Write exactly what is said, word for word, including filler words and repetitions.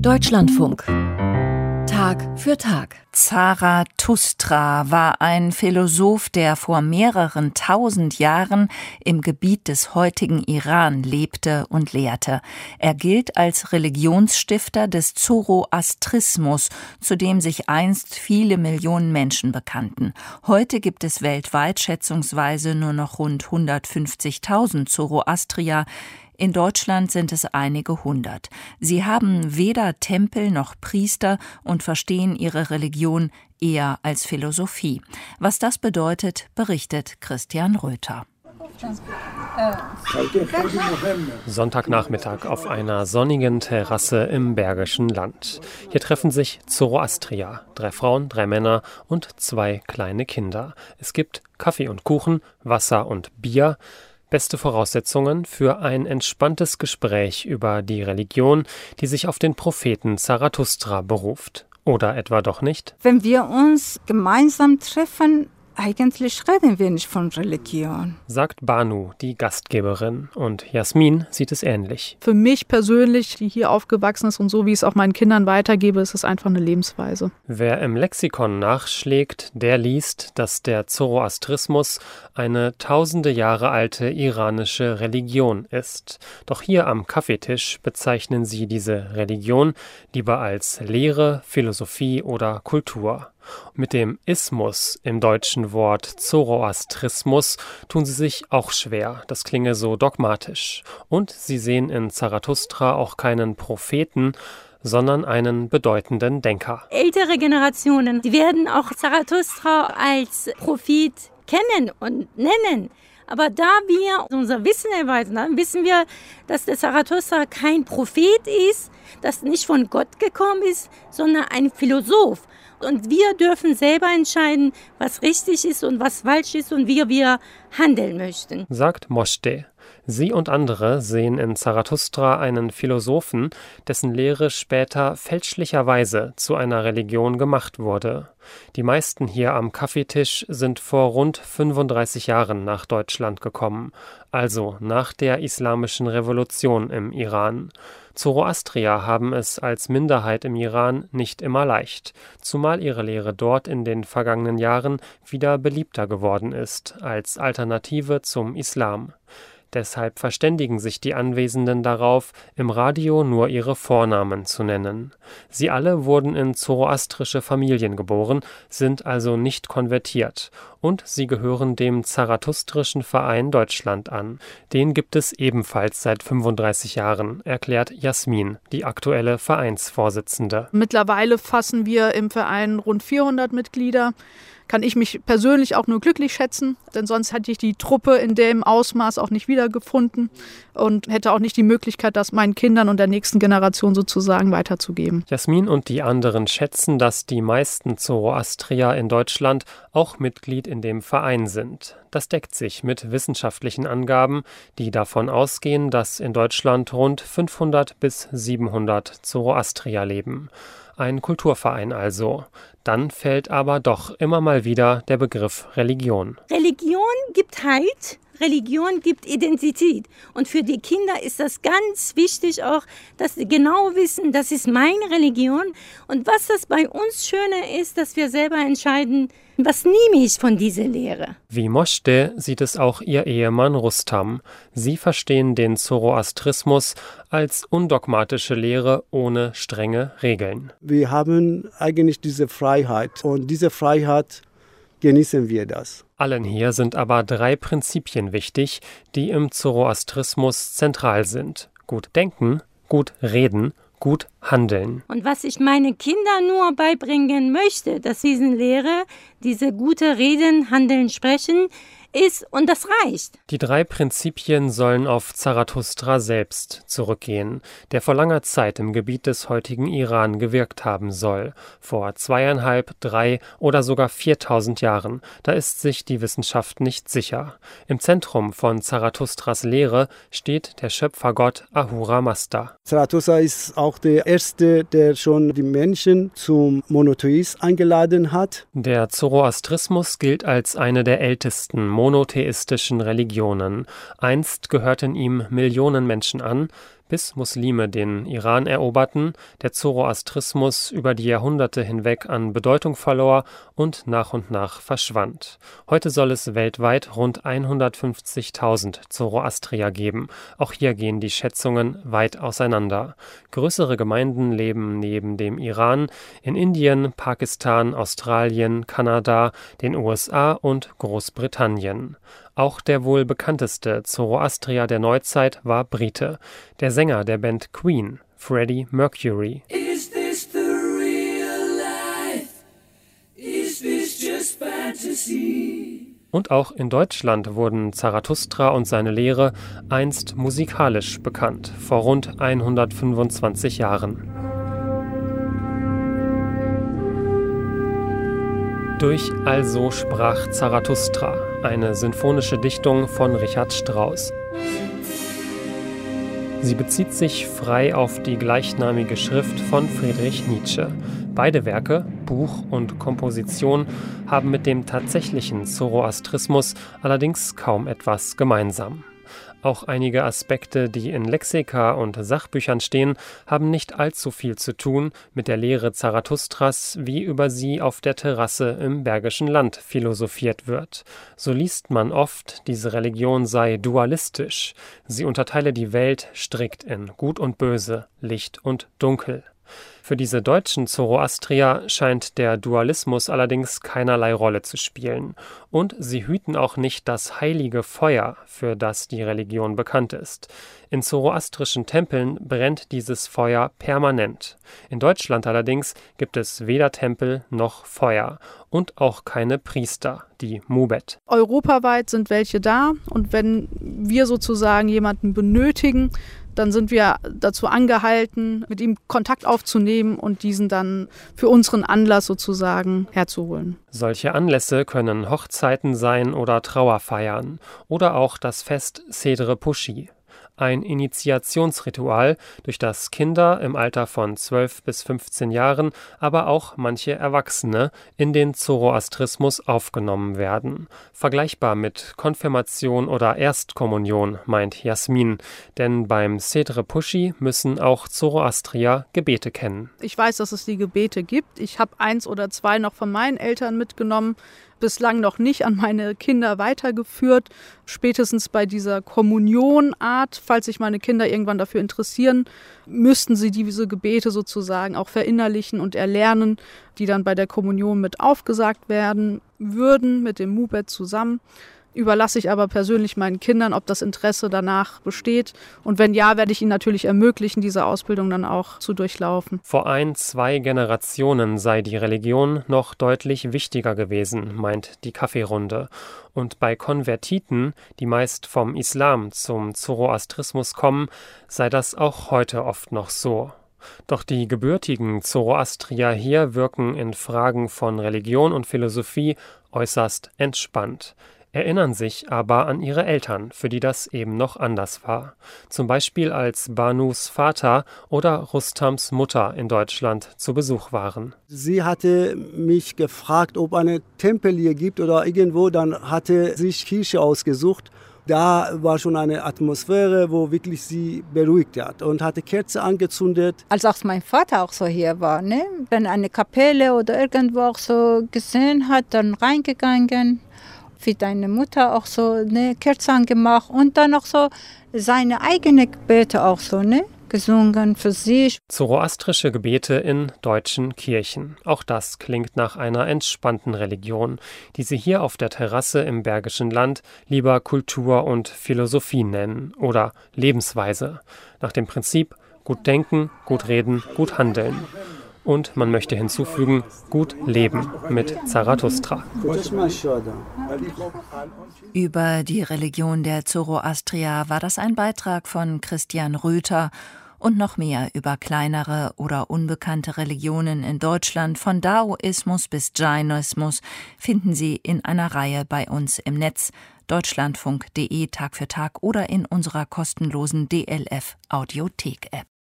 Deutschlandfunk. Tag für Tag. Zarathustra war ein Philosoph, der vor mehreren tausend Jahren im Gebiet des heutigen Iran lebte und lehrte. Er gilt als Religionsstifter des Zoroastrismus, zu dem sich einst viele Millionen Menschen bekannten. Heute gibt es weltweit schätzungsweise nur noch rund hundertfünfzigtausend Zoroastrier. In Deutschland sind es einige hundert. Sie haben weder Tempel noch Priester und verstehen ihre Religion eher als Philosophie. Was das bedeutet, berichtet Christian Röther. Sonntagnachmittag auf einer sonnigen Terrasse im Bergischen Land. Hier treffen sich Zoroastrier, drei Frauen, drei Männer und zwei kleine Kinder. Es gibt Kaffee und Kuchen, Wasser und Bier. Beste Voraussetzungen für ein entspanntes Gespräch über die Religion, die sich auf den Propheten Zarathustra beruft. Oder etwa doch nicht? Wenn wir uns gemeinsam treffen, eigentlich reden wir nicht von Religion, sagt Banu, die Gastgeberin. Und Jasmin sieht es ähnlich. Für mich persönlich, die hier aufgewachsen ist und so wie ich es auch meinen Kindern weitergebe, ist es einfach eine Lebensweise. Wer im Lexikon nachschlägt, der liest, dass der Zoroastrismus eine tausende Jahre alte iranische Religion ist. Doch hier am Kaffeetisch bezeichnen sie diese Religion lieber als Lehre, Philosophie oder Kultur. Mit dem Ismus im deutschen Wort Zoroastrismus tun sie sich auch schwer, das klinge so dogmatisch. Und sie sehen in Zarathustra auch keinen Propheten, sondern einen bedeutenden Denker. Ältere Generationen, die werden auch Zarathustra als Prophet kennen und nennen. Aber da wir unser Wissen erweitern, dann wissen wir, dass der Zarathustra kein Prophet ist, das nicht von Gott gekommen ist, sondern ein Philosoph. Und wir dürfen selber entscheiden, was richtig ist und was falsch ist und wie wir handeln möchten, sagt Moschde. Sie und andere sehen in Zarathustra einen Philosophen, dessen Lehre später fälschlicherweise zu einer Religion gemacht wurde. Die meisten hier am Kaffeetisch sind vor rund fünfunddreißig Jahren nach Deutschland gekommen, also nach der Islamischen Revolution im Iran. Zoroastrier haben es als Minderheit im Iran nicht immer leicht, zumal ihre Lehre dort in den vergangenen Jahren wieder beliebter geworden ist als Alternative zum Islam. Deshalb verständigen sich die Anwesenden darauf, im Radio nur ihre Vornamen zu nennen. Sie alle wurden in zoroastrische Familien geboren, sind also nicht konvertiert. Und sie gehören dem Zarathustrischen Verein Deutschland an. Den gibt es ebenfalls seit fünfunddreißig Jahren, erklärt Jasmin, die aktuelle Vereinsvorsitzende. Mittlerweile fassen wir im Verein rund vierhundert Mitglieder. Kann ich mich persönlich auch nur glücklich schätzen, denn sonst hätte ich die Truppe in dem Ausmaß auch nicht wiedergefunden und hätte auch nicht die Möglichkeit, das meinen Kindern und der nächsten Generation sozusagen weiterzugeben. Jasmin und die anderen schätzen, dass die meisten Zoroastrier in Deutschland auch Mitglied in dem Verein sind. Das deckt sich mit wissenschaftlichen Angaben, die davon ausgehen, dass in Deutschland rund fünfhundert bis siebenhundert Zoroastrier leben. Ein Kulturverein also. Dann fällt aber doch immer mal wieder der Begriff Religion. Religion gibt Halt, Religion gibt Identität. Und für die Kinder ist das ganz wichtig auch, dass sie genau wissen, das ist meine Religion. Und was das bei uns Schöne ist, dass wir selber entscheiden, was nehme ich von dieser Lehre. Wie Moschde sieht es auch ihr Ehemann Rustam. Sie verstehen den Zoroastrismus als undogmatische Lehre ohne strenge Regeln. Wir haben eigentlich diese Freiheit und diese Freiheit genießen wir das. Allen hier sind aber drei Prinzipien wichtig, die im Zoroastrismus zentral sind. Gut denken, gut reden, gut handeln. Und was ich meinen Kindern nur beibringen möchte, dass diese Lehre, diese gute Reden, Handeln, Sprechen ist und das reicht. Die drei Prinzipien sollen auf Zarathustra selbst zurückgehen, der vor langer Zeit im Gebiet des heutigen Iran gewirkt haben soll. Vor zweieinhalb, drei oder sogar viertausend Jahren. Da ist sich die Wissenschaft nicht sicher. Im Zentrum von Zarathustras Lehre steht der Schöpfergott Ahura Mazda. Zarathustra ist auch der Erste, der schon die Menschen zum Monotheismus eingeladen hat. Der Zoroastrismus gilt als eine der ältesten monotheistischen Religionen. Einst gehörten ihm Millionen Menschen an, Bis Muslime den Iran eroberten, der Zoroastrismus über die Jahrhunderte hinweg an Bedeutung verlor und nach und nach verschwand. Heute soll es weltweit rund hundertfünfzigtausend Zoroastrier geben. Auch hier gehen die Schätzungen weit auseinander. Größere Gemeinden leben neben dem Iran in Indien, Pakistan, Australien, Kanada, den U S A und Großbritannien. Auch der wohl bekannteste Zoroastrier der Neuzeit war Brite, der Sänger der Band Queen, Freddie Mercury. Is this the real life? Is this just fantasy? Und auch in Deutschland wurden Zarathustra und seine Lehre einst musikalisch bekannt, vor rund hundertfünfundzwanzig Jahren. Durch Also sprach Zarathustra, eine sinfonische Dichtung von Richard Strauss. Sie bezieht sich frei auf die gleichnamige Schrift von Friedrich Nietzsche. Beide Werke, Buch und Komposition, haben mit dem tatsächlichen Zoroastrismus allerdings kaum etwas gemeinsam. Auch einige Aspekte, die in Lexika und Sachbüchern stehen, haben nicht allzu viel zu tun mit der Lehre Zarathustras, wie über sie auf der Terrasse im Bergischen Land philosophiert wird. So liest man oft, diese Religion sei dualistisch. Sie unterteile die Welt strikt in Gut und Böse, Licht und Dunkel. Für diese deutschen Zoroastrier scheint der Dualismus allerdings keinerlei Rolle zu spielen. Und sie hüten auch nicht das heilige Feuer, für das die Religion bekannt ist. In zoroastrischen Tempeln brennt dieses Feuer permanent. In Deutschland allerdings gibt es weder Tempel noch Feuer und auch keine Priester, die Mubet. Europaweit sind welche da und wenn wir sozusagen jemanden benötigen, dann sind wir dazu angehalten, mit ihm Kontakt aufzunehmen und diesen dann für unseren Anlass sozusagen herzuholen. Solche Anlässe können Hochzeiten sein oder Trauerfeiern oder auch das Fest Cedre Puschi. Ein Initiationsritual, durch das Kinder im Alter von zwölf bis fünfzehn Jahren, aber auch manche Erwachsene in den Zoroastrismus aufgenommen werden. Vergleichbar mit Konfirmation oder Erstkommunion, meint Jasmin, denn beim Cedre Puschi müssen auch Zoroastrier Gebete kennen. Ich weiß, dass es die Gebete gibt. Ich habe eins oder zwei noch von meinen Eltern mitgenommen, bislang noch nicht an meine Kinder weitergeführt. Spätestens bei dieser Kommunionart, falls sich meine Kinder irgendwann dafür interessieren, müssten sie diese Gebete sozusagen auch verinnerlichen und erlernen, die dann bei der Kommunion mit aufgesagt werden würden, mit dem Mubet zusammen. Überlasse ich aber persönlich meinen Kindern, ob das Interesse danach besteht. Und wenn ja, werde ich ihnen natürlich ermöglichen, diese Ausbildung dann auch zu durchlaufen. Vor ein, zwei Generationen sei die Religion noch deutlich wichtiger gewesen, meint die Kaffeerunde. Und bei Konvertiten, die meist vom Islam zum Zoroastrismus kommen, sei das auch heute oft noch so. Doch die gebürtigen Zoroastrier hier wirken in Fragen von Religion und Philosophie äußerst entspannt, erinnern sich aber an ihre Eltern, für die das eben noch anders war. Zum Beispiel als Banus Vater oder Rustams Mutter in Deutschland zu Besuch waren. Sie hatte mich gefragt, ob eine Tempel hier gibt oder irgendwo, dann hatte sich Kirche ausgesucht. Da war schon eine Atmosphäre, wo wirklich sie beruhigt hat und hatte Kerze angezündet. Als auch mein Vater auch so hier war, ne? Wenn eine Kapelle oder irgendwo auch so gesehen hat, dann reingegangen. Wie deine Mutter auch so eine Kerze angemacht und dann auch so seine eigenen Gebete auch so, ne? Gesungen für sich. Zoroastrische Gebete in deutschen Kirchen. Auch das klingt nach einer entspannten Religion, die sie hier auf der Terrasse im Bergischen Land lieber Kultur und Philosophie nennen oder Lebensweise. Nach dem Prinzip gut denken, gut reden, gut handeln. Und man möchte hinzufügen, gut leben mit Zarathustra. Über die Religion der Zoroastrier war das ein Beitrag von Christian Röther. Und noch mehr über kleinere oder unbekannte Religionen in Deutschland, von Daoismus bis Jainismus, finden Sie in einer Reihe bei uns im Netz, deutschlandfunk punkt de Tag für Tag oder in unserer kostenlosen D L F Audiothek-App.